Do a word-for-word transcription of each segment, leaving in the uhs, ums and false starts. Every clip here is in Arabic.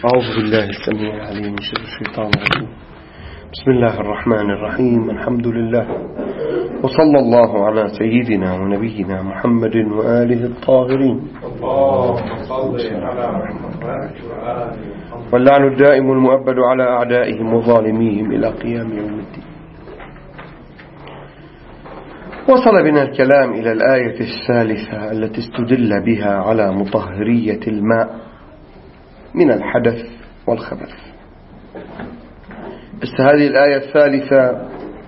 أعوذ بالله السميع العليم من شر الشيطان الرجيم. بسم الله الرحمن الرحيم. الحمد لله وصلى الله على سيدنا ونبينا محمد وآله الطاهرين. واللعن الدائم المؤبد على أعدائهم وظالميهم إلى قيام يوم الدين. وصل بنا الكلام إلى الآية الثالثة التي استدل بها على مطهرية الماء من الحدث والخبث. بس هذه الآية الثالثة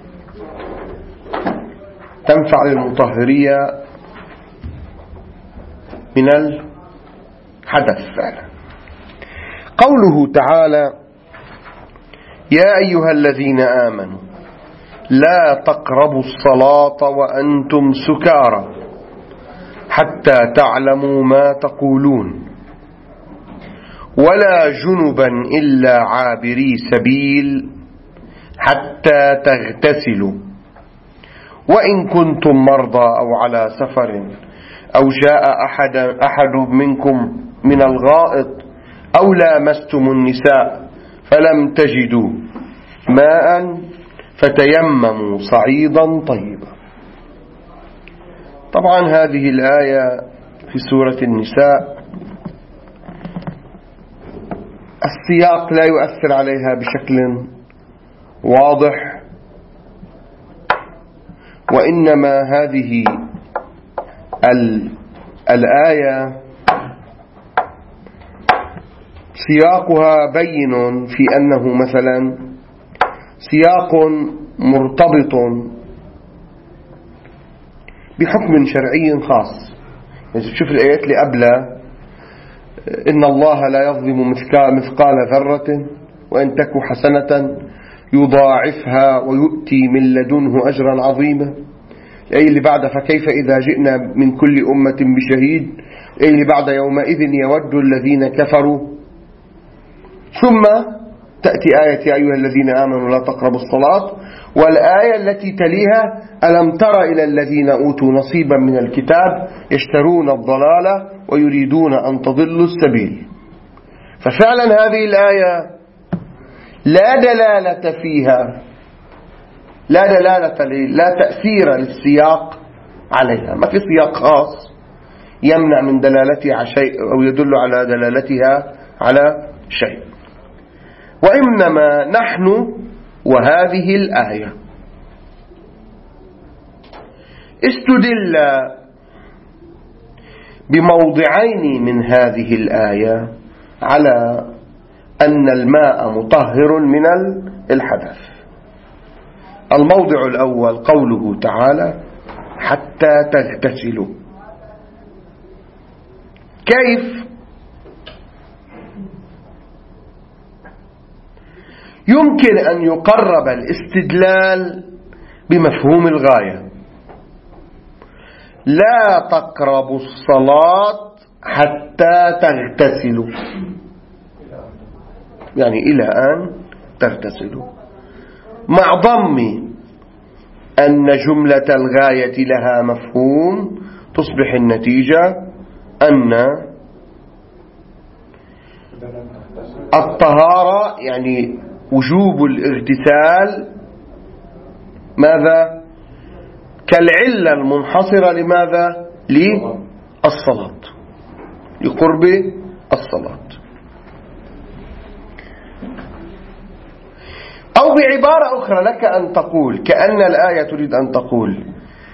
تنفع للمطهرية من الحدث فعلا. قوله تعالى: يا أيها الذين آمنوا لا تقربوا الصلاة وأنتم سكارى حتى تعلموا ما تقولون ولا جنبا إلا عابري سبيل حتى تغتسلوا وإن كنتم مرضى أو على سفر أو جاء أحد, أحد منكم من الغائط أو لامستم النساء فلم تجدوا ماء فتيمموا صعيدا طيبا. طبعا هذه الآية في سورة النساء السياق لا يؤثر عليها بشكل واضح، وإنما هذه الآية سياقها بين في أنه مثلا سياق مرتبط بحكم شرعي خاص. يعني تشوف الآيات اللي قبلها: إن الله لا يظلم مثقال ذرة وإن تك حسنة يضاعفها ويؤتي من لدنه أجرا عظيما. الآية اللي بعد: فكيف إذا جئنا من كل أمة بشهيد. الآية اللي بعد: يومئذ يود الذين كفروا. ثم تأتي آية: يا أيها الذين آمنوا لا تقربوا الصلاة. والآية التي تليها: ألم تر إلى الذين أوتوا نصيبا من الكتاب يشترون الضلالة ويريدون أن تضلوا السبيل. ففعلا هذه الآية لا دلالة فيها لا دلالة لا تأثير للسياق عليها. ما في سياق خاص يمنع من دلالتها على شيء أو يدل على دلالتها على شيء، وإنما نحن وهذه الآية استدل بموضعين من هذه الآية على أن الماء مطهر من الحدث. الموضع الأول قوله تعالى: حتى تغتسلوا. كيف؟ يمكن أن يقرب الاستدلال بمفهوم الغاية: لا تقربوا الصلاة حتى تغتسلوا، يعني إلى أن تغتسلوا، مع ضم أن جملة الغاية لها مفهوم تصبح النتيجة أن الطهارة يعني وجوب الاغتسال ماذا؟ كالعلة المنحصرة لماذا؟ للصلاة، لقرب الصلاة. أو بعبارة أخرى لك أن تقول كأن الآية تريد أن تقول: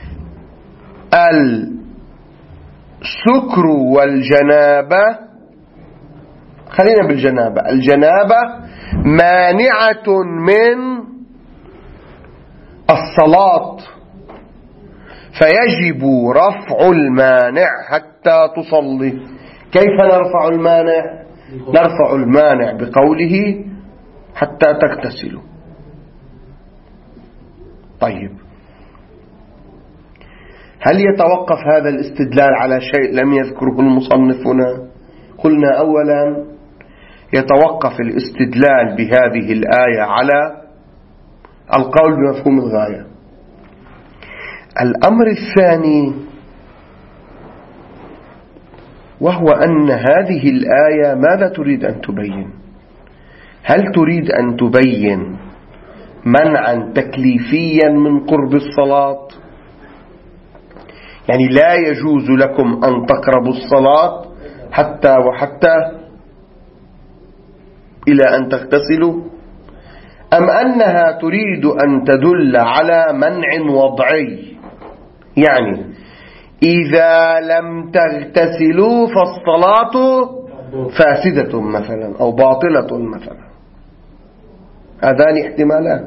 السكر والجنابة، خلينا بالجنابة، الجنابة مانعة من الصلاة، فيجب رفع المانع حتى تصلي. كيف نرفع المانع؟ نرفع المانع بقوله حتى تغتسلوا. طيب، هل يتوقف هذا الاستدلال على شيء لم يذكره المصنف هنا؟ قلنا أولا يتوقف الاستدلال بهذه الآية على القول بمفهوم الغاية. الأمر الثاني وهو أن هذه الآية ماذا تريد أن تبين؟ هل تريد أن تبين منعا تكليفيا من قرب الصلاة؟ يعني لا يجوز لكم أن تقربوا الصلاة حتى وحتى إلى أن تغتسلوا، أم أنها تريد أن تدل على منع وضعي؟ يعني إذا لم تغتسلوا فالصلاة فاسدة مثلا أو باطلة مثلا. هذان احتمالان،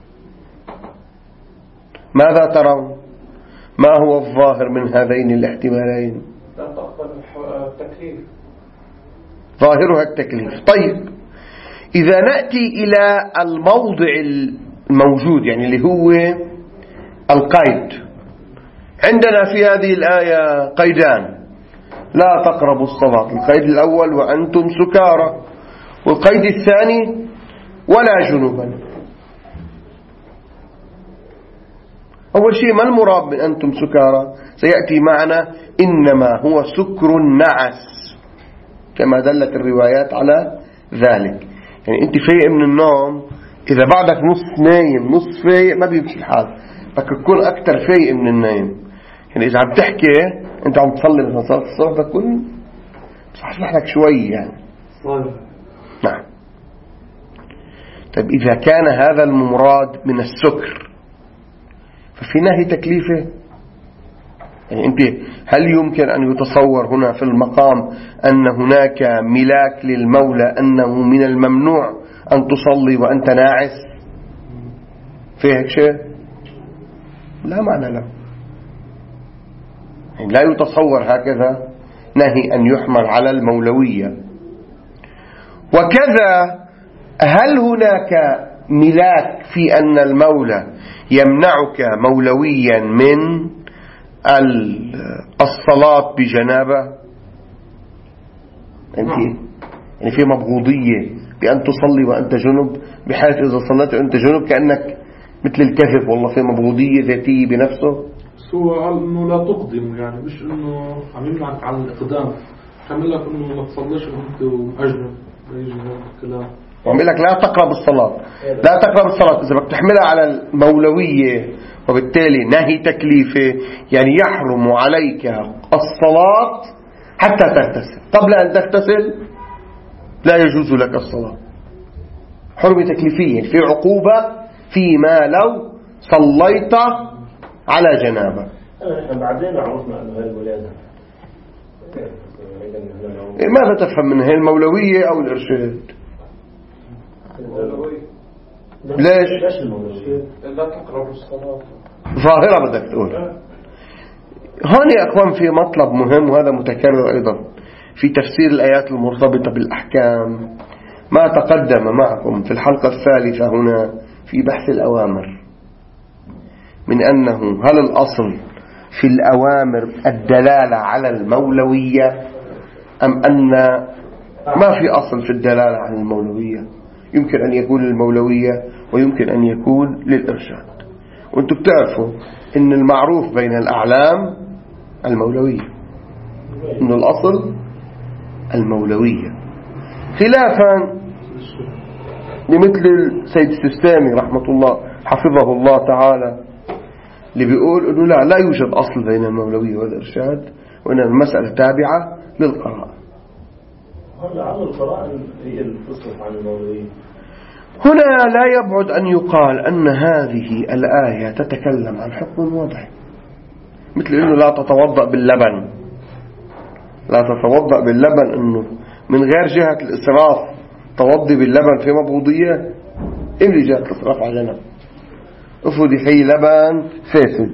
ماذا ترون؟ ما هو الظاهر من هذين الاحتمالين؟ لا تقبل التكليف، ظاهرها التكليف. طيب إذا نأتي إلى الموضع الموجود، يعني اللي هو القيد، عندنا في هذه الآية قيدان: لا تقربوا الصلاة، القيد الأول وأنتم سكارى، والقيد الثاني ولا جنوبا. أول شيء ما المراد من أنتم سكارى؟ سيأتي معنا إنما هو سكر النعس كما دلت الروايات على ذلك. يعني أنت فايق من النوم، إذا بعدك نص نايم نص فايق ما بيمشي الحال، بدك تكون أكثر فايق من النايم. يعني إذا عم تحكي أنت عم تصلي مثلا صلاة الصبح بدك تكون صحصح لك شوي يعني. نعم. طيب إذا كان هذا المراد من السكر ففي نهي تكليفه. يعني أنت هل يمكن أن يتصور هنا في المقام أن هناك ملاك للمولى أنه من الممنوع أن تصلي وأنت ناعس؟ في هيك شيء؟ لا معنى له. يعني لا يتصور هكذا نهي أن يحمل على المولوية. وكذا هل هناك ملاك في أن المولى يمنعك مولويا من الصلاة بجنابة؟ أنت يعني في مبغوضية بأن تصلي وأنت جنب، بحيث إذا صليت وأنت جنب كأنك مثل الكذب، والله في مبغوضية ذاتية بنفسه. هو قال إنه لا تقدم، يعني مش إنه عم يمنعك عن الإقدام، عم لك إنه ما تصليش وأنت أجنب. يجي هذا الكلام وعم يقول لك لا تقرب الصلاة، لا تقرب الصلاة. إذا بدك تحملها على المولوية وبالتالي نهي تكليفه، يعني يحرم عليك الصلاة حتى تغتسل. قبل أن تغتسل لا يجوز لك الصلاة، حرم تكليفية، في عقوبة فيما لو صليت على جنابة. بعدين عرفنا أنه هذه الولادة. ماذا تفهم من هي المولوية أو الإرشاد؟ ليش؟ لا تقرب الصلاة ظاهرة بدك تقول. هون يا أخوان في مطلب مهم، وهذا متكرر أيضا في تفسير الآيات المرتبطة بالأحكام، ما تقدم معكم في الحلقة الثالثة هنا في بحث الأوامر، من أنه هل الأصل في الأوامر الدلالة على المولوية، أم أن ما في أصل في الدلالة على المولوية؟ يمكن أن يكون للمولوية ويمكن أن يكون للإرشاد. وأنتم بتعرفوا أن المعروف بين الأعلام المولوية، أن الأصل المولوية، خلافا لمثل السيد السيستاني رحمة الله حفظه الله تعالى، اللي بيقول أنه لا لا يوجد أصل بين المولوية والإرشاد، وأن المسألة تابعة للقراءة. هذا عمل القراءة هي الفصل عن المولوية. هنا لا يبعد أن يقال أن هذه الآية تتكلم عن حكم وضعي، مثل أنه لا تتوضأ باللبن، لا تتوضأ باللبن، أنه من غير جهة الإسراف توضي باللبن في مبغوضية. إملي جهة الإسراف على جنب، أفضي حي لبن فاسد،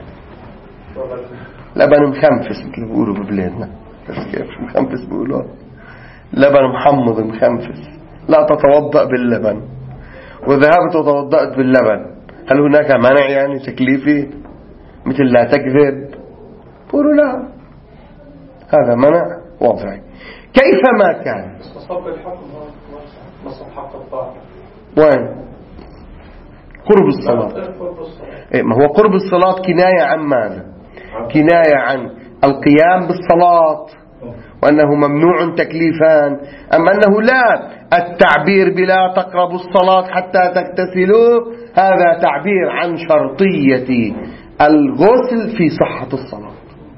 لبن مخنفس مثل بيقولوا ببلادنا، بس كيف مخنفس بيقولوا لبن محمض مخنفس، لا تتوضأ باللبن. وذهبت وتوضأت باللبن، هل هناك منع يعني تكليفي مثل لا تكذب؟ قولوا لا، هذا منع وضعي كيفما كان. صف الحكم نصف حق الطاعة وين؟ قرب الصلاة. إيه، ما هو قرب الصلاة كناية عن ماذا؟ كناية عن القيام بالصلاة وأنه ممنوع تكليفان، أما أنه لا، التعبير بلا تقربوا الصلاة حتى تغتسلوا هذا تعبير عن شرطية الغسل في صحة الصلاة.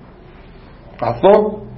عفوا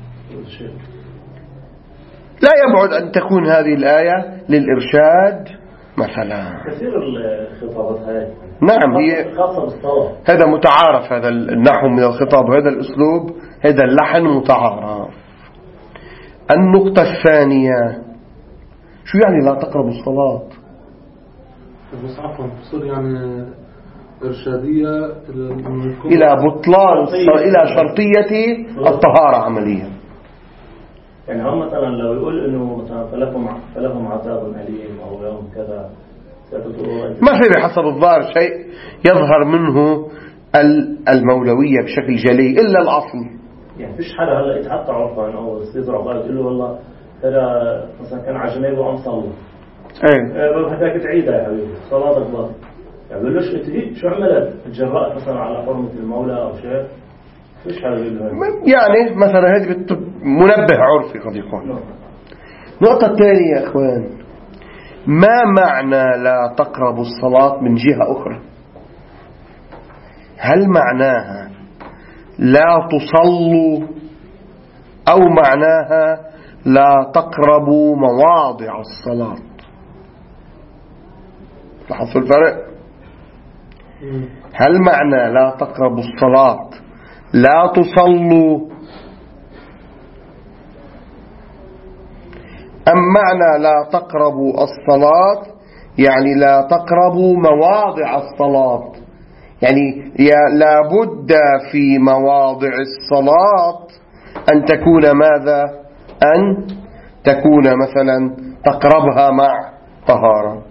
لا يبعد أن تكون هذه الآية للإرشاد مثلا. كثير الخطابات هاي نعم هي خاصة بالصلاة، هذا متعارف، هذا النحو من الخطاب وهذا الأسلوب هذا اللحن متعارف. النقطة الثانية شو يعني لا تقربوا الصلاة؟ بس عفوا بصير يعني إرشادية إلى بطلان الصلاة، إلى شرطية الطهارة عمليا. يعني هم مثلا لو يقول إنه مثلا فلهم فلهم عذاب أليم أو يوم كذا، ما في بحسب الظاهر شيء يظهر منه المولوية بشكل جلي إلا الأصل. يعني فيش حدا هلا يتحطى عرفان أو يزرع قال يقول له والله هذا مثلا كان على جنيبه وقام صلى، ايه بدك تعيدها يا حبيبي صلاتك باطلة، يعني بقول ليش انت شو عملت؟ تجرأت مثلا على حرمة المولى أو شيء؟ فيش حدا يقول له يعني مثلا هذه منبه عرفي قد يكون. النقطة الثانية يا أخوان، ما معنى لا تقربوا الصلاة من جهة أخرى؟ هل معناها لا تصلوا أو معناها لا تقربوا مواضع الصلاة؟ لاحظوا الفرق؟ هل معنى لا تقربوا الصلاة لا تصلوا، أم معنى لا تقربوا الصلاة يعني لا تقربوا مواضع الصلاة؟ يعني لابد في مواضع الصلاة أن تكون ماذا؟ أن تكون مثلا تقربها مع طهارة.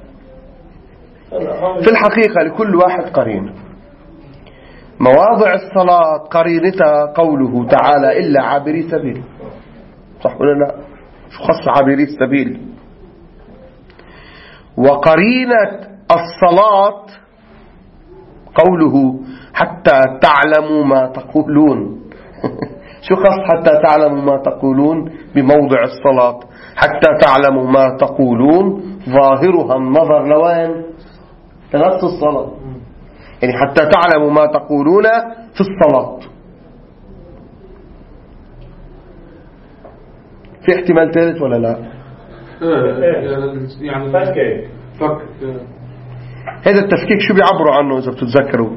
في الحقيقة لكل واحد قرين. مواضع الصلاة قرينتها قوله تعالى إلا عابري سبيل، صح ولا لا؟ شو خص عابري السبيل؟ وقرينة الصلاة قوله حتى تعلموا ما تقولون. شو خص حتى تعلموا ما تقولون بموضع الصلاة؟ حتى تعلموا ما تقولون ظاهرها النظر لوين؟ لنفس الصلاة، يعني حتى تعلموا ما تقولون في الصلاة. في احتمال ثالث ولا لا؟ يعني فك فك هذا التفكيك شو بيعبروا عنه إذا بتتذكروا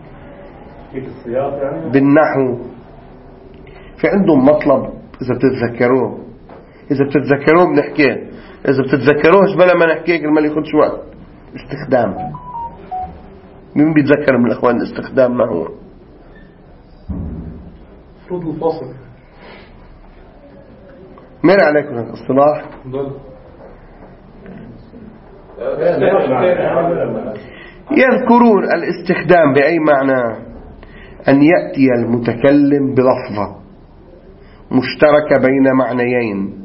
بالنحو؟ في عندهم مطلب إذا بتتذكروه، إذا بتتذكروه بنحكيه، إذا بتتذكروهش بلا ما نحكيه ما ياخذش وقت. استخدام، مين بيتذكر من الأخوان الاستخدام ما هو؟ فروض الفصل. مين عليكم الاصطلاح؟ يذكرون الاستخدام بأي معنى؟ أن يأتي المتكلم بلفظة مشتركة بين معنيين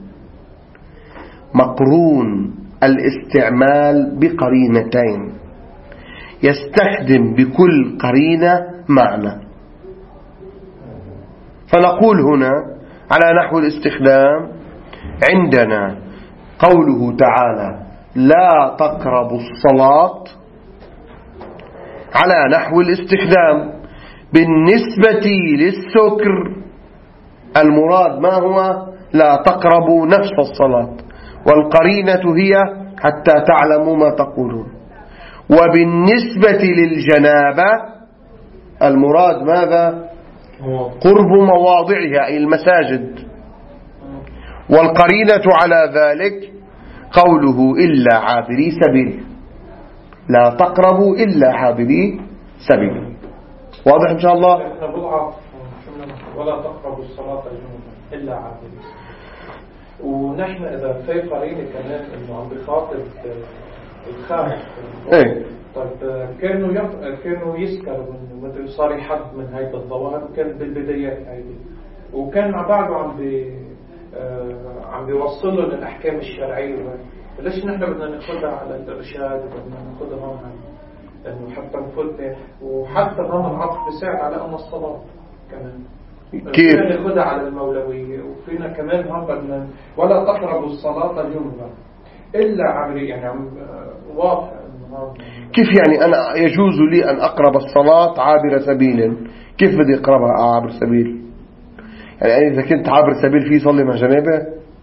مقرون الاستعمال بقرينتين، يستخدم بكل قرينة معنى. فنقول هنا على نحو الاستخدام عندنا قوله تعالى لا تقربوا الصلاة على نحو الاستخدام. بالنسبة للسكر المراد ما هو؟ لا تقربوا نفس الصلاة، والقرينة هي حتى تعلموا ما تقولون. وبالنسبة للجنابة المراد ماذا؟ قرب مواضعها أي المساجد، والقرينة على ذلك قوله إلا عابري سبيل، لا تقربوا إلا عابري سبيل. واضح إن شاء الله؟ ولا تقربوا الصلاة إلا عابري. ونحن إذا في قرينة كمان إنه عم بخاطب الخارج، إيه طيب كانوا يف... كانوا يسكروا من مثل صار يحد من هاي الظواهر، وكان بالبدايات هايدي، وكان مع بعضه عم بي آه... عم بيوصلوا للأحكام الشرعية. ليش نحن بدنا ناخذها على الإرشاد وبدنا ناخذها هون لأنه حتى نفتح، وحتى هون العطف بيساعد على أن الصلاة كمان كيف؟ فينا ناخدها على المولوية، وفينا كمان هم ولا تقربوا الصلاة جنبا إلا عبر، يعني عم واضح. كيف يعني أنا يجوز لي أن أقرب الصلاة عابر سبيل؟ كيف بدي أقربها عابر سبيل؟ يعني إذا كنت عابر سبيل فيه صلي مع جنابه.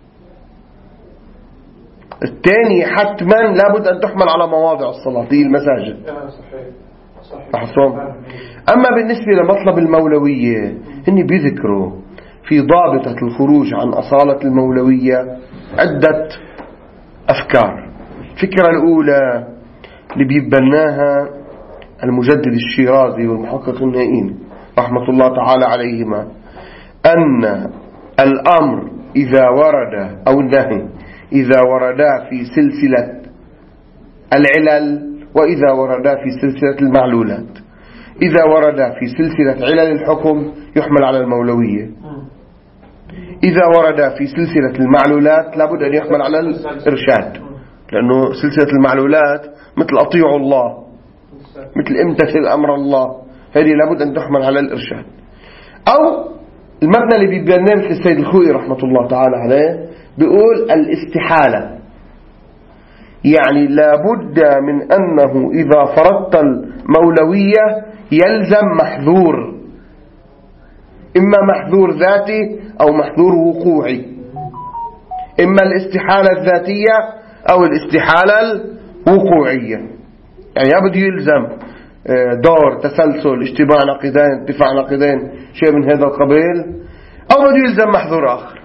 الثاني حتما لابد أن تحمل على مواضع الصلاة هي المساجد. صحيح صحيح. أما بالنسبة لمطلب المولوية هني بيذكروا في ضابطة الخروج عن أصالة المولوية عدة أفكار. الفكرة الأولى اللي بيبناها المجدد الشيرازي والمحقق النائين رحمة الله تعالى عليهما، أن الأمر إذا ورد أو النهي إذا وردا في سلسلة العلل وإذا وردا في سلسلة المعلولات. إذا وردا في سلسلة علل الحكم يحمل على المولوية، إذا وردا في سلسلة المعلولات لابد أن يحمل على الإرشاد، لأنه سلسلة المعلولات مثل أطيعوا الله، مثل امتثل أمر الله، هذه لابد أن تحمل على الإرشاد. أو المبنى اللي بيبناه مثل السيد الخوئي رحمة الله تعالى عليه بيقول الاستحالة، يعني لابد من أنه إذا فرضت المولوية يلزم محذور، إما محذور ذاتي أو محذور وقوعي، إما الاستحالة الذاتية أو الاستحالة الوقوعية. يعني يبدو يلزم دور تسلسل اشتباع نقيضين ارتفاع نقيضين شيء من هذا القبيل، أو بده يلزم محذور آخر.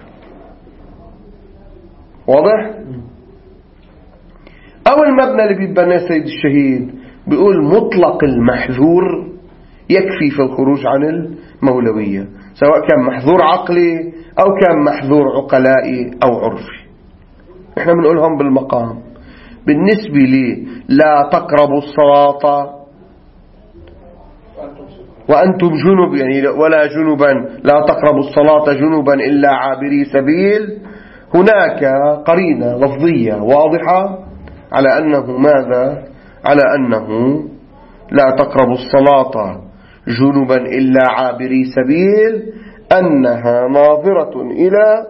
واضح؟ أو المبنى اللي بيبناه سيد الشهيد بيقول مطلق المحذور يكفي في الخروج عن المولوية، سواء كان محذور عقلي أو كان محذور عقلائي أو عرفي. احنا بنقولهم بالمقام. بالنسبة لي لا تقربوا الصلاة وأنتم جنب، يعني ولا جنبا، لا تقربوا الصلاة جنبا إلا عابري سبيل. هناك قرينة لفظية واضحة على أنه ماذا؟ على أنه لا تقربوا الصلاة جنبا إلا عابري سبيل، أنها ناظرة إلى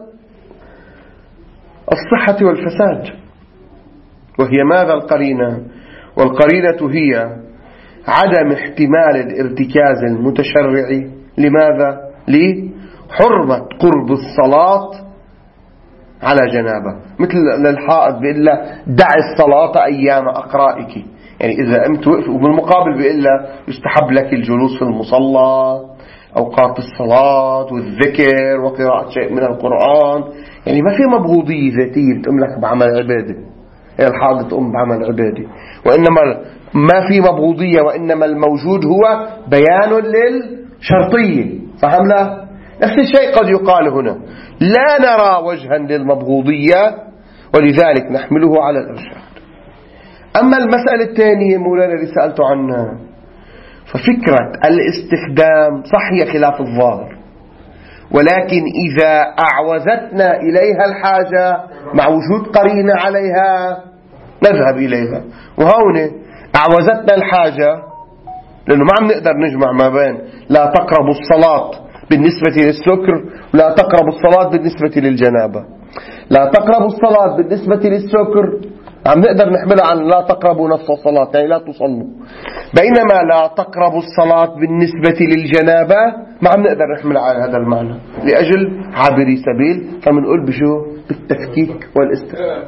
الصحة والفساد. وهي ماذا القرينة؟ والقرينة هي عدم احتمال الارتكاز المتشرعي. لماذا؟ لحرمة قرب الصلاة على جنابه. مثل للحائط بيقول له دع الصلاة أيام أقرائك، يعني إذا أنت وقف، وبالمقابل بيقول له يستحب لك الجلوس في المصلى أوقات الصلاة والذكر وقراءة شيء من القرآن. يعني ما في مبغوضية ذاتية بتقوم لك بعمل عبادة، هي الحائط تقوم بعمل عبادة، وإنما ما في مبغوضية، وإنما الموجود هو بيان للشرطية. فهم لا؟ نفس الشيء قد يقال هنا، لا نرى وجها للمبغوضية ولذلك نحمله على الإرشاد. أما المسألة الثانية مولانا اللي سألت عنها، ففكرة الاستخدام صح هي خلاف الظاهر، ولكن إذا أعوزتنا إليها الحاجة مع وجود قرينة عليها نذهب إليها. وهون أعوزتنا الحاجة لأنه ما عم نقدر نجمع ما بين لا تقربوا الصلاة بالنسبة للسكر ولا تقربوا الصلاة بالنسبة للجنابة. لا تقربوا الصلاة بالنسبة للسكر عم نقدر نحملها عن لا تقربوا نفس الصلاة، يعني لا تصلوا. بينما لا تقربوا الصلاة بالنسبة للجنابة ما عم نقدر نحملها على هذا المعنى لأجل عابري سبيل، فمنقول بشو؟ بالتفكيك والاستخدام.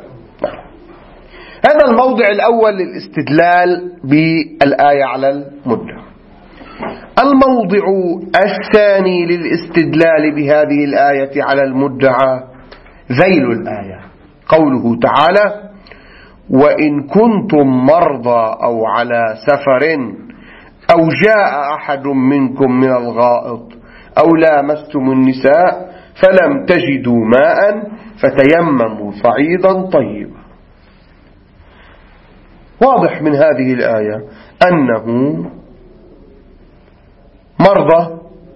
هذا الموضع الأول للاستدلال بالآية على المدة. الموضع الثاني للاستدلال بهذه الآية على المدعى ذيل الآية، قوله تعالى: وإن كنتم مرضى أو على سفر أو جاء أحد منكم من الغائط أو لامستم النساء فلم تجدوا ماء فتيمموا صعيدا طيبا. واضح من هذه الآية أنه مرضى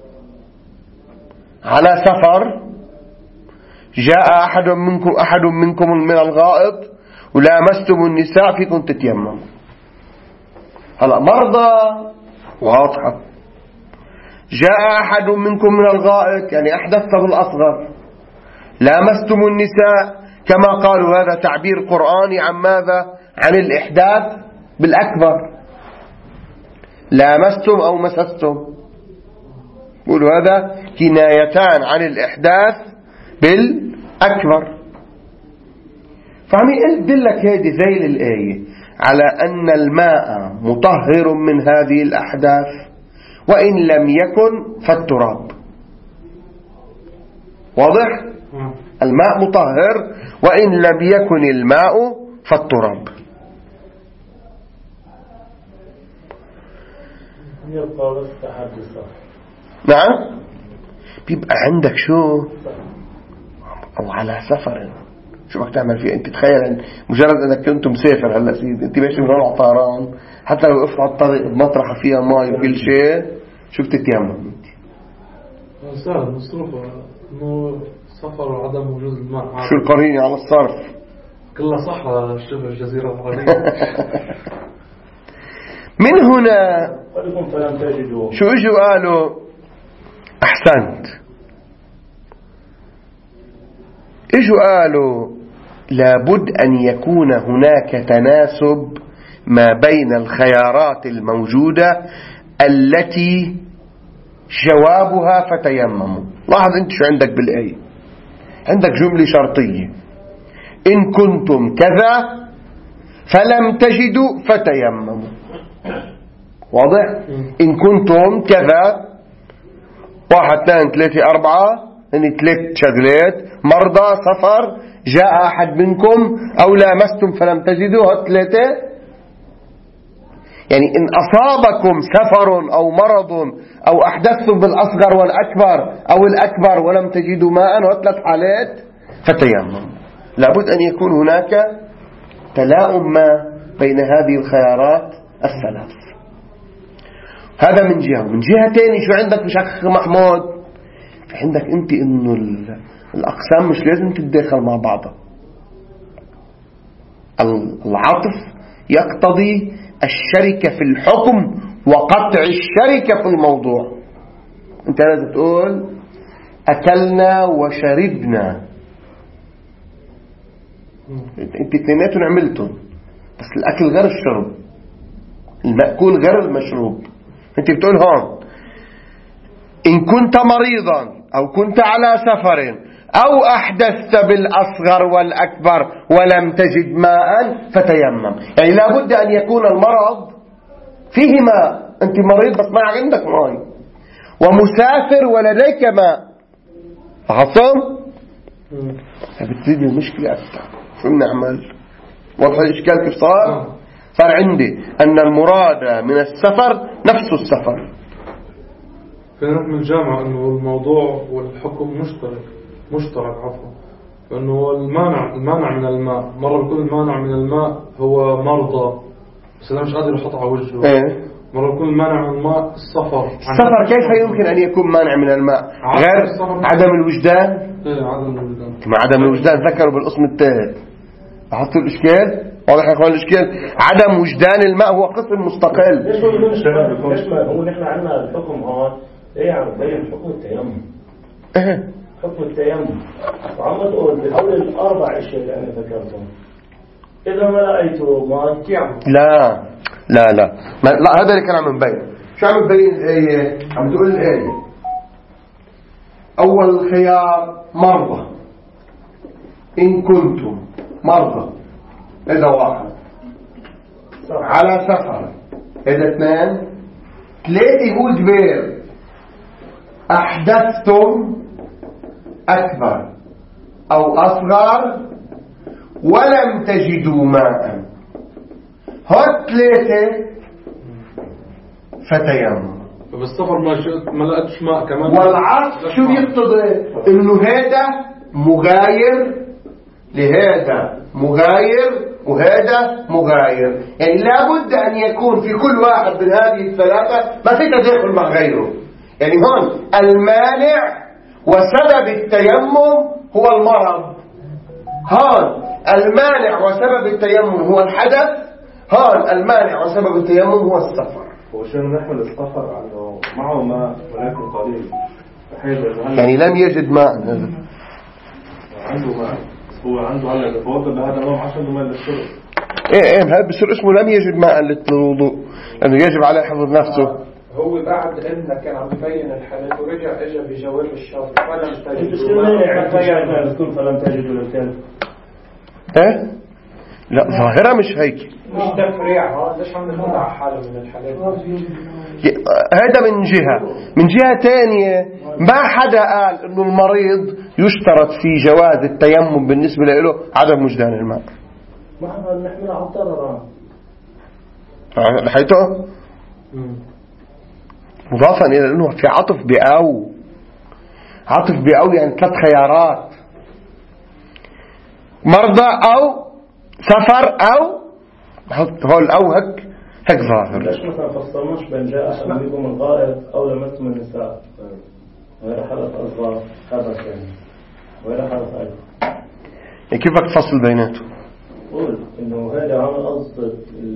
على سفر، جاء أحد منكم أحد منكم من الغائط ولامستم النساء فيكم تتيمموا. هلا مرضى واضحة، جاء أحد منكم من الغائط يعني أحدثت بالأصغر، لامستم النساء كما قالوا هذا تعبير قرآني عن ماذا؟ عن الإحداث بالأكبر. لامستم أو مسستم، قولوا هذا كنايتان عن الإحداث بالأكبر. فعم يدلك هذه ذيل الآية على أن الماء مطهر من هذه الأحداث، وإن لم يكن فالتراب. واضح؟ الماء مطهر وإن لم يكن الماء فالتراب. يبقى بس تحدث. نعم، بيبقى عندك شو أو على سفر، شو بدك تعمل فيه أنت؟ تخيل مجرد أنك كنت مسافر هلا سيدي، أنت ماشي من هون على طهران، حتى لو وقفت على الطريق بمطرحة فيها ماء وكل شيء، شو بتتيمم أنت؟ سهل مصروفة إنه سفر وعدم وجود الماء. شو القرينة على الصرف؟ كلها صحراء شبه الجزيرة العربية. من هنا فلم تجدوا شو اجوا قالوا؟ أحسنت، اجوا قالوا لابد أن يكون هناك تناسب ما بين الخيارات الموجودة التي جوابها فتيمموا. لاحظ انت شو عندك بالآية، عندك جملة شرطية: إن كنتم كذا فلم تجدوا فتيمموا. واضح؟ إن كنتم كذا، واحد اثنين ثلاثة أربعة، يعني ثلاث شغلات: مرضى، سفر، جاء أحد منكم، أو لامستم فلم تجدوا. هالثلاثة يعني إن أصابكم سفر أو مرض أو أحدثتم بالأصغر والأكبر أو الأكبر ولم تجدوا ماء، وثلاث حالات، فتيمم. لابد أن يكون هناك تلاؤم ما بين هذه الخيارات الثلاث. هذا من جهة. من جهة تاني شو عندك مش أخ محمود؟ عندك أنت إنه الأقسام مش لازم تتداخل مع بعضها. العطف يقتضي الشركة في الحكم وقطع الشركة في الموضوع. أنت لازم تقول أكلنا وشربنا، أنت اثنيناتهم عملتهم، بس الأكل غير الشرب، المأكول غير المشروب. أنت بتقول هون إن كنت مريضا أو كنت على سفر أو أحدثت بالأصغر والأكبر ولم تجد ماء فتيمم. يعني لابد أن يكون المرض فيه ماء، أنت مريض بس ما عندك ماء، ومسافر ولديك ماء، عصم بتزيد المشكلة أكثر. شو بنعمل؟ واضح الإشكال كيف صار؟ صار عندي أن المراد من السفر نفس السفر. في نحن الجامعة أنه الموضوع والحكم مشترك مشترك عفوا، فإنه المانع المانع من الماء، مرة بيكون المانع من الماء هو مرضى بس أنا مش قادر يحط على وجهه. إيه؟ مرة بيكون المانع من الماء السفر. السفر كيف يمكن أن يكون مانع من الماء غير عدم الوجدان؟ إيه عدم الوجدان. مع عدم الوجدان ذكروا بالقسم الثالث. أحطوا الإشكال واضح يا أخوان. الإشكال عدم وجدان الماء هو قسم مستقل. ليش هو ليش ما هو نحن عندنا الحكم هون إيه عم بين حكم التيمم. إيه حكم التيمم وعم تقول بحول الأربع أشياء اللي أنا ذكرتهم إذا ما لقيته ما يعمل. لا لا لا ما لا هذا اللي كان عم نبين. شو عم نبين الآية؟ عم تقول الآية أول خيار مرضى، إن كنتم مرضى، هذا واحد. على سفر، هذا اثنين. ثلاثة يقول جبير أحدثتم أكبر أو أصغر ولم تجدوا ماء. هات ثلاثة فتيمم. فبالسفر ما شئت ما لقيتش ماء كمان. والعطف شو يقتضي؟ إنه هذا مغاير لهذا مغاير وهذا مغاير. يعني لابد أن يكون في كل واحد من هذه الثلاثة ما في تداخل مع غيره. يعني هون المانع وسبب التيمم هو المرض، هون المانع وسبب التيمم هو الحدث، هون المانع وسبب التيمم هو السفر. وشان نحمل السفر عنه معه ماء ولكن قليل، يعني لم يجد ماء، عنده ماء هو عنده على يتوضا بهذا النوع عشان ماء للشرب. ايه ايه هذا بصير اسمه لم يجد ماء للوضوء، لانه يجب عليه حفظ نفسه. هو بعد إنه كان عم يبين الحالات ورجع اجى بجواب الشرط فلم تجد ماء فلم تجد للكلب. ايه لا ظاهرة مش هيك، مش تفريع. ليش عم ناخذ على حالة من الحالات؟ هذا من جهة. من جهة تانية ما حدا قال انه المريض يشترط في جواز التيمم بالنسبة له عدم وجدان الماء. ما احنا نحملها على الضرر لحيته مضافا الى انه في عطف بأو. عطف بأو يعني ثلاث خيارات: مرضى او سفر او هو الأو هيك هيك ظاهر. ليش مثلا فصلناش بين جاء أحد منكم الغائط أو لمستم النساء وإلى حدث أصغر حدث يعني وإلى حدث أيضا؟ يعني كيف بدك تفصل بيناته؟ قول إنه هذا عامل قصد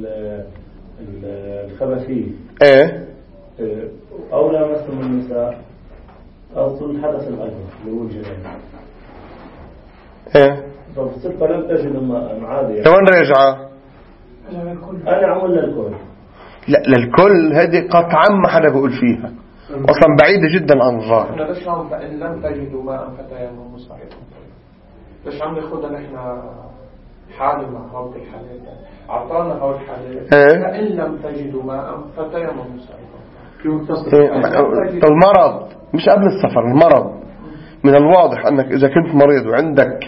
الخبثية إيه أو لمستم النساء قصد الحدث الأكبر اللي هو الجنين. إيه فبصير فلم تجد الماء عادي يعني. وين رجعه؟ أنا عمل للكل. لا للكل هذه قطعا ما حدا بيقول فيها أصلا، بعيدة جدا عن الظاهر. احنا ليش عم إن لم تجدوا ماء فتيمموا صعيدا؟ ليش عم ناخذها نحن حالة مع هاو الحالات؟ أعطانا هاو الحالات إيه؟ إن لم تجدوا ماء فتيمموا صعيدا. إيه؟ المرض مش قبل السفر، المرض من الواضح أنك إذا كنت مريض وعندك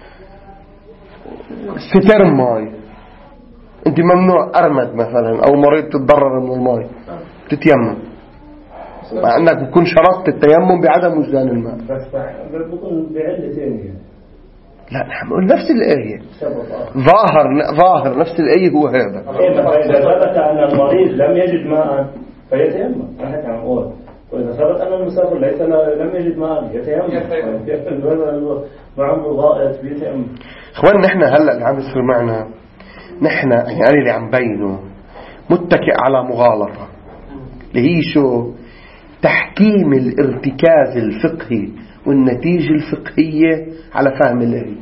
ستر ماي، انت ممنوع أرمد مثلا او مريض تتضرر من الماء تتيمم، مع انك بكون شرطت التيمم بعدم وجدان الماء. بس بكون بعلة ثانية. لا نحن نقول نفس الآية، ظاهر ظاهر نفس الآية هو هذا. إذا ثبت أن المريض لم يجد ماء فيتيمم، نحن عم نقول. وإذا ثبت أن المسافر ليس لم يجد ماء يتيمم، مع الغائط بيتيمم. اخوان نحن هلا اللي عم يصير معنا، نحن يعني اللي عم بينه متكئ على مغالطة اللي هي شو؟ تحكيم الارتكاز الفقهي والنتيجة الفقهية على فهم الآية.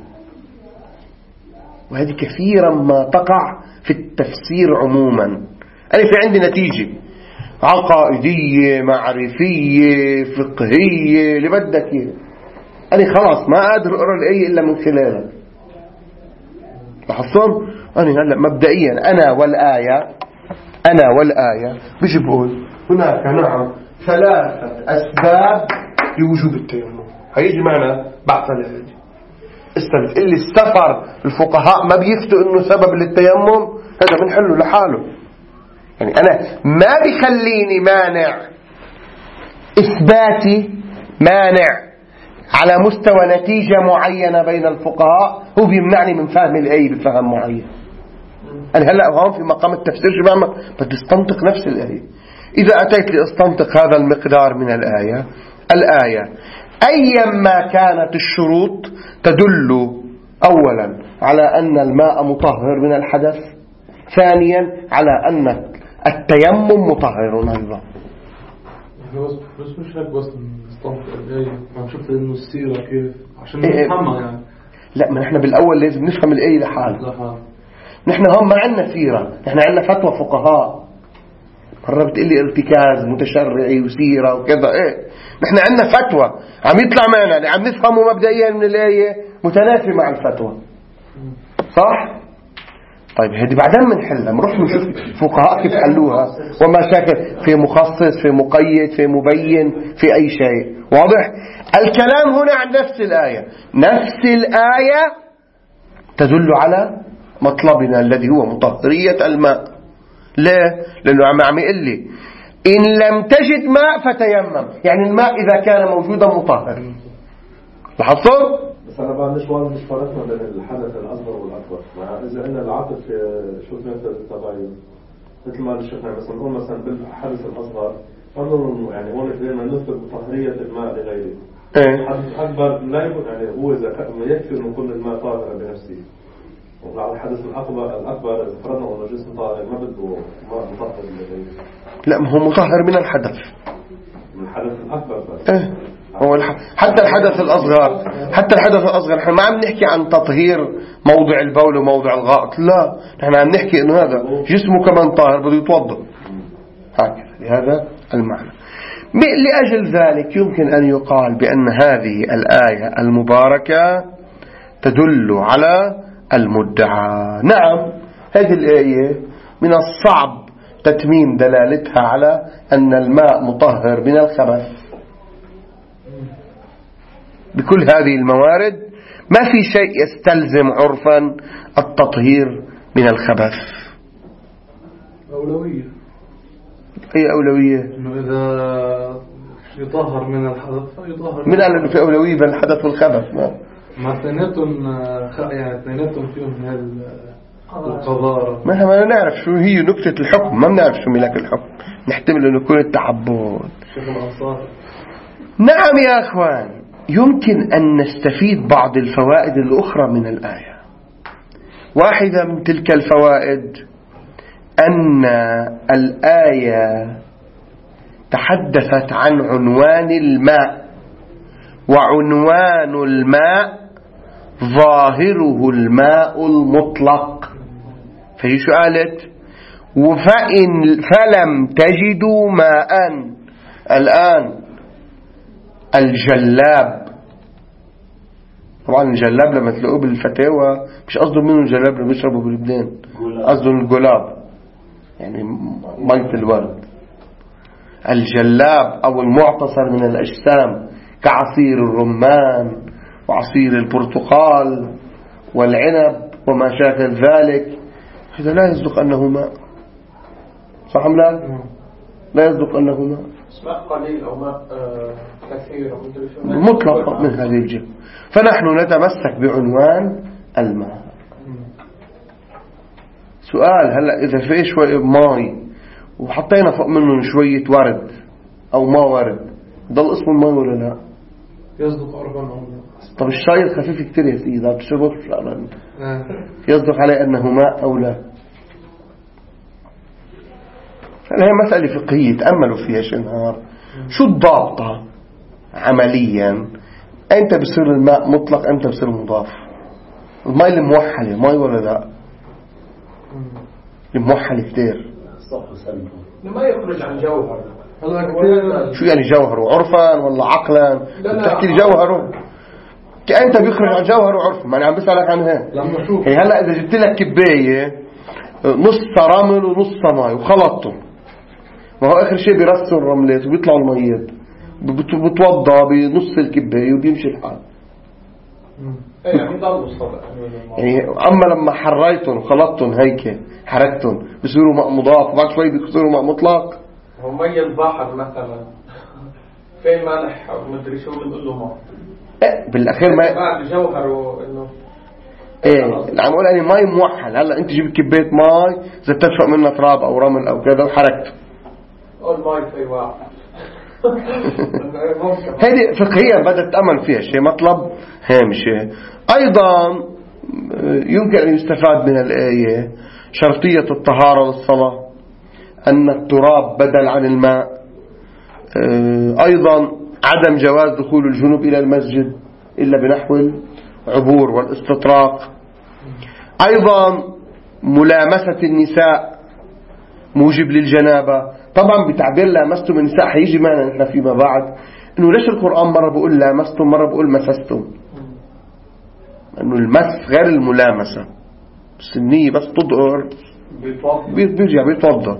وهذه كثيرا ما تقع في التفسير عموما. أنا في عندي نتيجة عقائدية معرفية فقهية اللي بدك إياه، أنا خلاص ما قادر أقرأ الآية إلا من خلالها. لاحظتم؟ أنا هلا مبدئيا أنا والآية أنا والآية بيجي بقول هناك نعم ثلاثة أسباب لوجوب التيمم. هيجي معنا بعد ثلاثة استنى اللي السفر الفقهاء ما بيفتوا إنه سبب للتيمم، هذا بنحله لحاله. يعني أنا ما بيخليني مانع إثباتي مانع على مستوى نتيجة معينة بين الفقهاء، هو بيمنعني من فهم الآية بفهم معين. أنا هلأ هون في مقام التفسير شو بعمل؟ بدي استنطق نفس الآية. إذا أتيت لأستنطق هذا المقدار من الآية، الآية أيما كانت الشروط تدل أولا على أن الماء مطهر من الحدث، ثانيا على أن التيمم مطهر أيضا. بس مش هيك بس نستنطق الآية، ما شفت إنه السيرة كيف عشان نفهمها يعني. لا ما نحن بالأول لازم نفهم الآية لحالها. نحن هم ما عندنا سيرة، نحن عندنا فتوى فقهاء. مرة بتقلي ارتكاز متشرعي وسيرة وكذا، ايه نحن عندنا فتوى عم يطلع معنا اللي عم نفهمه مبدئيا من الآية متنافي مع الفتوى، صح؟ طيب هذه بعدين بنحلها، بنروح نشوف فقهاء كيف حلوها ومشاكل في مخصص في مقيد في مبين في أي شيء. واضح؟ الكلام هنا عن نفس الآية، نفس الآية تدل على مطلبنا الذي هو مطهرية الماء. ليه؟ لأنه عم عم يقول لي إن لم تجد ماء فتيمم، يعني الماء إذا كان موجودا مطهر. لاحظتوا؟ بس أنا بعد مش واضح مش فرقنا بين الحدث الأصغر والأكبر. مع إذا أن العاطف شو مثل التباين مثل ما شفنا مثلا نقول مثلا بالحدث الأصغر نقول يعني هون دائما نثبت بطهرية الماء لغيره. إيه؟ الحدث الأكبر لا يكون يعني هو إذا يكفي إنه كل الماء طاهر بنفسه، وعلى الحدث الأكبر الأكبر إذا فرضنا أنه جسم طاهر ما بده ماء مطهر للغير. لا ما هو مطهر من الحدث. من الحدث الأكبر بس. إيه هو الح... حتى الحدث الأصغر حتى الحدث الأصغر نحن ما عم نحكي عن تطهير موضع البول وموضع الغائط، لا نحن عم نحكي إنه هذا جسمه كمان طاهر بده يتوضأ هكذا لهذا المعنى. لأجل ذلك يمكن أن يقال بأن هذه الآية المباركة تدل على المدعى. نعم هذه الآية من الصعب تتميم دلالتها على أن الماء مطهر من الخبث بكل هذه الموارد. ما في شيء يستلزم عرفا التطهير من الخبث. أولوية. أي أولوية؟ إنه إذا يطهر من الحدث فيطهر. من قال إنه في أولوية بين الحدث والخبث؟ ما ما اثنيناتهم يعني اثنيناتهم فيهم هال القذارة. ما احنا ما نعرف شو هي نكتة الحكم، ما بنعرف شو ملاك الحكم، نحتمل انه يكون التعبد. نعم يا اخوان، يمكن ان نستفيد بعض الفوائد الاخرى من الآية. واحدة من تلك الفوائد ان الآية تحدثت عن عنوان الماء، وعنوان الماء ظاهره الماء المطلق. فهي شو قالت؟ وفإن فلم تجدوا ماء. الآن الجلاب، طبعا الجلاب لما تلاقوه بالفتاوى مش قصده منه الجلاب اللي بيشربوا بلبنان، قصده الجلاب يعني مية الورد. الجلاب أو المعتصر من الأجسام كعصير الرمان وعصير البرتقال والعنب وما شاكل ذلك، هذا لا يصدق أنه ماء، صح أم لا؟ لا يصدق أنه ماء، ماء قليل أو ماء كثير مطلق من هذه الجهة. فنحن نتمسك بعنوان الماء. سؤال، هلأ إذا في شوية ماء وحطينا فوق منه شوية ورد أو ما ورد، ضل اسمه الماء ولا لا؟ يصدق عرفا. طب الشاي خفيف كتير يا سيدي، ضل تشربه فعلا يصدق عليه أنه ماء أو لا؟ هي مسألة فقهية تأملوا فيها شي نهار. شو الضابطة عمليا؟ أنت بصير الماء مطلق، أنت بصير مضاف. الماء الموحلة ماء ولا لا؟ الموحلة كتير ما يخرج عن جوهر. شو يعني جوهره؟ عرفا ولا عقلا؟ بتحكي لي جوهره، أنت بيخرج عن جوهره عرفا، ما أنا عم بسألك عن هيك. يعني هلأ إذا جبت لك كباية نص رمل ونص ماء وخلطتهم، ما هو آخر شيء بيرسوا الرملات وبيطلعوا الميات، بتوضى بنص الكباية وبيمشي الحال. يعني ضلوا الصدق. يعني أما لما حريتهم وخلطتهم هيك حركتهم بيصيروا ماء مضاف، وبعد شوي بيصيروا ماء مطلق. هو مي البحر مثلا في ملح أو مدري شو بنقول له ماء. إيه بالأخير ما بعد جوهره إنه إيه عم أقول أنا ماي موحل. هلا أنت جيب كباية ماي إذا تدفق منها تراب أو رمل أو كذا وحركته، قول ماي في واحد. هذه فقهيا بدأت تأمل فيها شيء مطلب هامشي. أيضا يمكن أن يستفاد من الآية شرطية الطهارة للصلاة، أن التراب بدل عن الماء. أيضا عدم جواز دخول الجنوب إلى المسجد إلا بنحو العبور والاستطراق. أيضا ملامسة النساء موجب للجنابة. طبعا بتعبير لامستم النساء حيجي معنا نحن فيما بعد إنه ليش القرآن مرة بقول لامستم مرة بقول مسستم، إنه المس غير الملامسة، بس النية بس تدقر بيرجع بيتوضى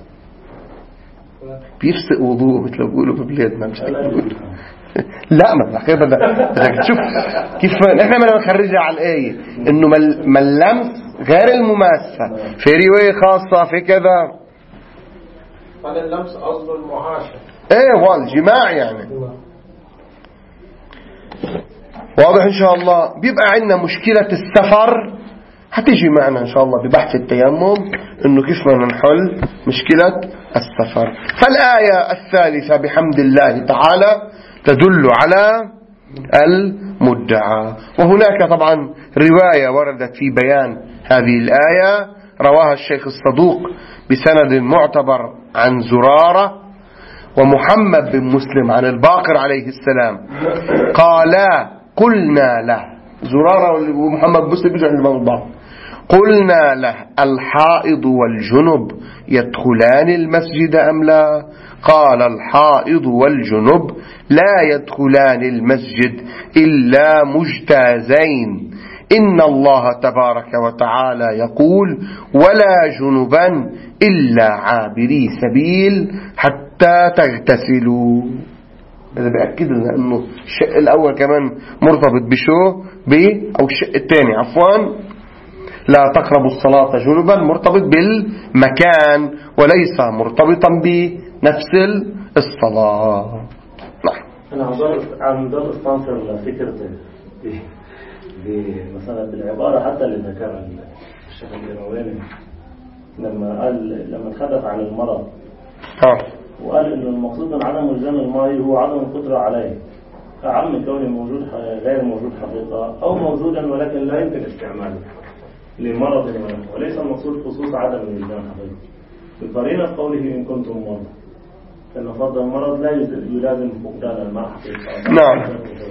بيفسق وضوء مثل ما بيقولوا ببلادنا. مش لا ما بالأخير بدك تشوف كيف احنا ما نخرجها على الآية إنه ما اللمس غير المماسة، في رواية خاصة في كذا. هذا اللمس قصده المعاشر، ايه والجماع يعني. واضح ان شاء الله. بيبقى عندنا مشكلة السفر هتيجي معنا ان شاء الله ببحث التيمم انه كيف بدنا نحل مشكلة السفر. فالآية الثالثة بحمد الله تعالى تدل على مدعى. وهناك طبعا رواية وردت في بيان هذه الآية رواها الشيخ الصدوق بسند معتبر عن زرارة ومحمد بن مسلم عن الباقر عليه السلام قالا قلنا له، زرارة ومحمد بن مسلم بيجوا عند الإمام الباقر، قلنا له الحائض والجنب يدخلان المسجد أم لا؟ قال الحائض والجنب لا يدخلان المسجد إلا مجتازين، إن الله تبارك وتعالى يقول ولا جنبا إلا عابري سبيل حتى تغتسلوا. هذا بيأكد لنا أنه الشق الأول كمان مرتبط بشو ب أو الشق الثاني عفوا لا تقربوا الصلاة جنبا مرتبط بالمكان وليس مرتبطا بنفس الصلاة. نعم. أنا عم ضل استنصر لفكرة مثلا بالعبارة حتى اللي ذكرها الشيخ الجرواني لما قال لما تحدث عن المرض وقال إنه المقصود من عدم الزام الماء هو عدم القدرة عليه، أعم كونه موجود غير موجود حقيقة أو موجودا ولكن لا يمكن استعماله لمرض وليس المقصود خصوص عدم الإلزام حقيقة. بقرينة قوله إن كنتم مرضى لأن فرض المرض لا يلازم فقدان الماء حقيقة. نعم.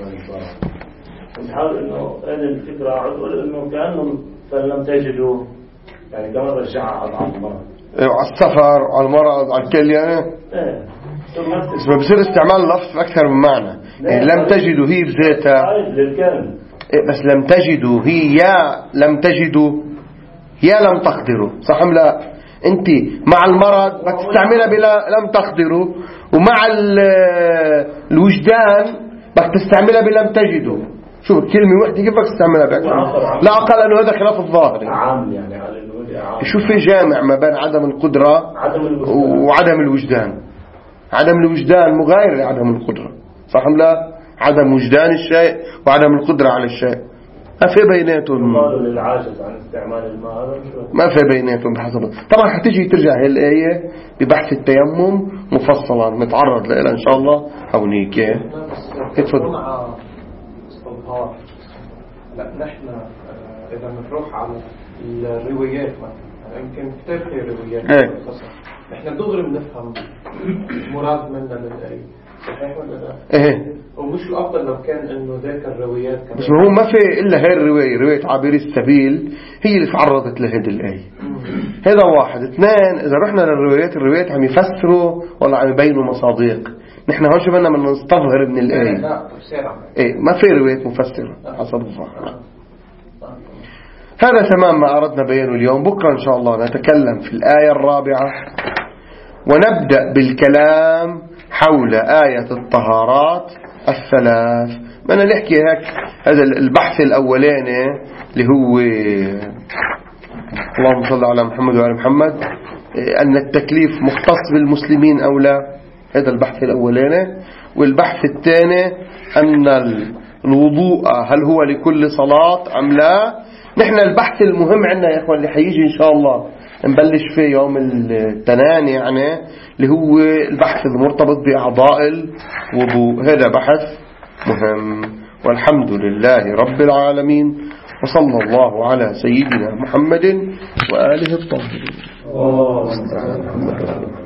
نحاول إنه هذه الفكرة أقول إنه كأنه فلم تجدوا يعني كمان رجعها على المرض على السفر على المرض على الكل يعني إيه اسمه بصير استعمال اللفظ أكثر من معنى يعني لم تجدوا هي بذاتها بس لم تجدوا هي يا لم تجدوا يا لم تقدروا صح أم لا؟ أنت مع المرض بدك تستعملها بلا لم تقدروا ومع الوجدان بدك تستعملها بلم تجدوا. شوف كلمة واحدة كيف بدك تستعملها بأكثر لا أقل أنه هذا خلاف الظاهر عام يعني على عام. شوف في جامع ما بين عدم القدرة عدم وعدم الوجدان. عدم الوجدان مغاير لعدم القدرة صح أم لا؟ عدم وجدان الشيء وعدم القدرة على الشيء ما في بيناتهم قالوا للعاجز عن استعمال الماء ما في بيناتهم بحسب. طبعا حتيجي ترجع هي الآية ببحث التيمم مفصلا نتعرض لها إن شاء الله هونيك. اتفضل. لا نحن إذا بنروح على الروايات مثلا يمكن كتير في روايات ايه نحن دغري بنفهم مراد منا للآية صحيح ولا لا؟ ايه ومش الأفضل لو كان إنه ذاك الروايات كمان بس هو ما في إلا هاي الرواية رواية عابري السبيل هي اللي تعرضت لهذه الآية. هذا واحد. اثنين إذا رحنا للروايات الروايات عم يفسروا ولا عم يبينوا مصادق. نحن هون شو بدنا من نستظهر من الآية لا تفسير إيه ما في روايات مفسرة حسب الظاهر. هذا تمام ما أردنا بيانه اليوم. بكرة إن شاء الله نتكلم في الآية الرابعة ونبدأ بالكلام حول آية الطهارات الثلاث. بدنا نحكي هيك هذا البحث الأولاني اللي هو اللهم صل على محمد وعلى محمد أن التكليف مختص بالمسلمين أو لا. هذا البحث الأولاني. والبحث الثاني أن الوضوء هل هو لكل صلاة أم لا. نحن البحث المهم عندنا يا إخوان اللي حيجي إن شاء الله نبلش فيه يوم التناني يعني اللي هو البحث المرتبط بأعضاء الوضوء. هذا بحث مهم. والحمد لله رب العالمين وصلى الله على سيدنا محمد وآله الطاهرين.